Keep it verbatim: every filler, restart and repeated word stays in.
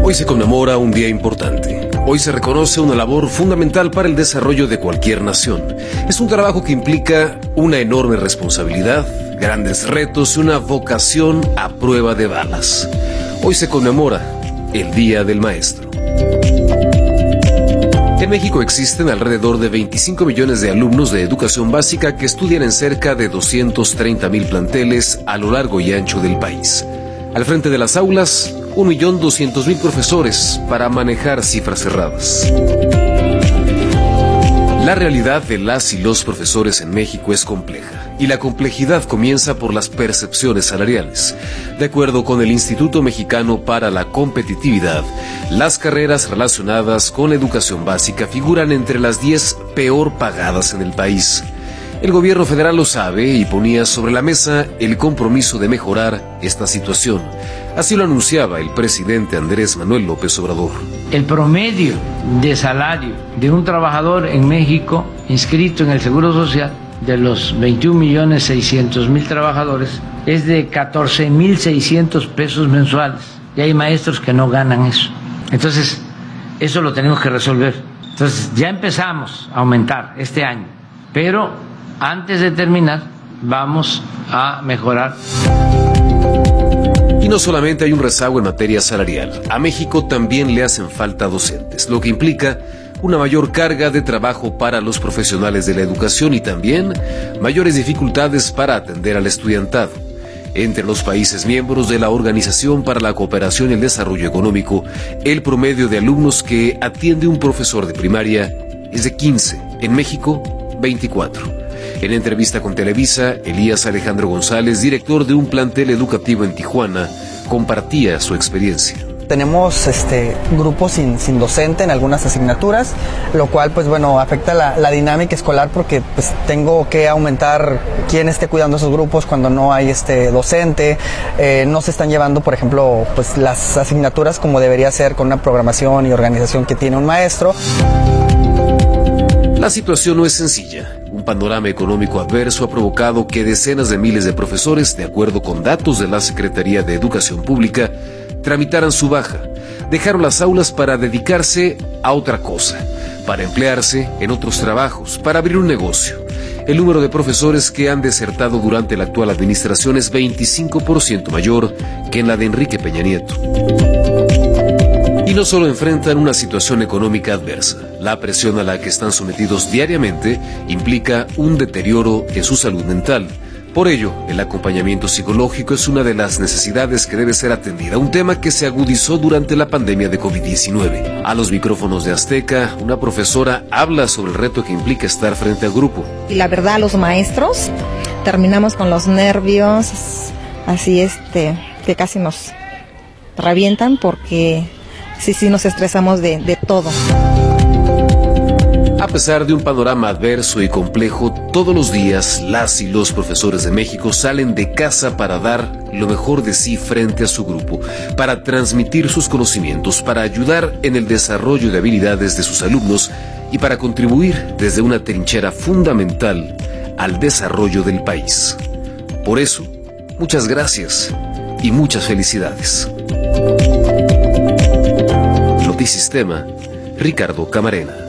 Hoy se conmemora un día importante. Hoy se reconoce una labor fundamental para el desarrollo de cualquier nación. Es un trabajo que implica una enorme responsabilidad, grandes retos y una vocación a prueba de balas. Hoy se conmemora el Día del Maestro. En México existen alrededor de veinticinco millones de alumnos de educación básica que estudian en cerca de doscientos treinta mil planteles a lo largo y ancho del país. Al frente de las aulas, un millón doscientos mil profesores para manejar cifras cerradas. La realidad de las y los profesores en México es compleja, y la complejidad comienza por las percepciones salariales. De acuerdo con el Instituto Mexicano para la Competitividad, las carreras relacionadas con la educación básica figuran entre las diez peor pagadas en el país. El gobierno federal lo sabe y ponía sobre la mesa el compromiso de mejorar esta situación. Así lo anunciaba el presidente Andrés Manuel López Obrador. El promedio de salario de un trabajador en México inscrito en el Seguro Social, de los veintiún millones seiscientos mil trabajadores, es de catorce mil seiscientos pesos mensuales. Y hay maestros que no ganan eso. Entonces, eso lo tenemos que resolver. Entonces, ya empezamos a aumentar este año, pero antes de terminar, vamos a mejorar. Y no solamente hay un rezago en materia salarial, a México también le hacen falta docentes, lo que implica una mayor carga de trabajo para los profesionales de la educación y también mayores dificultades para atender al estudiantado. Entre los países miembros de la Organización para la Cooperación y el Desarrollo Económico, el promedio de alumnos que atiende un profesor de primaria es de quince, en México, veinticuatro. En entrevista con Televisa, Elías Alejandro González, director de un plantel educativo en Tijuana, compartía su experiencia. Tenemos este, grupos sin, sin docente en algunas asignaturas, lo cual pues bueno afecta la, la dinámica escolar porque pues tengo que aumentar quién esté cuidando esos grupos cuando no hay este docente, eh, no se están llevando por ejemplo pues las asignaturas como debería ser con una programación y organización que tiene un maestro. La situación no es sencilla. Un panorama económico adverso ha provocado que decenas de miles de profesores, de acuerdo con datos de la Secretaría de Educación Pública, tramitaran su baja. Dejaron las aulas para dedicarse a otra cosa, para emplearse en otros trabajos, para abrir un negocio. El número de profesores que han desertado durante la actual administración es veinticinco por ciento mayor que en la de Enrique Peña Nieto. Y no solo enfrentan una situación económica adversa, la presión a la que están sometidos diariamente implica un deterioro en su salud mental. Por ello, el acompañamiento psicológico es una de las necesidades que debe ser atendida, un tema que se agudizó durante la pandemia de covid diecinueve. A los micrófonos de Azteca, una profesora habla sobre el reto que implica estar frente al grupo. Y la verdad, los maestros terminamos con los nervios, así este, que casi nos revientan porque sí, sí nos estresamos de, de todo. A pesar de un panorama adverso y complejo, todos los días las y los profesores de México salen de casa para dar lo mejor de sí frente a su grupo, para transmitir sus conocimientos, para ayudar en el desarrollo de habilidades de sus alumnos y para contribuir desde una trinchera fundamental al desarrollo del país. Por eso, muchas gracias y muchas felicidades. Notisistema, Ricardo Camarena.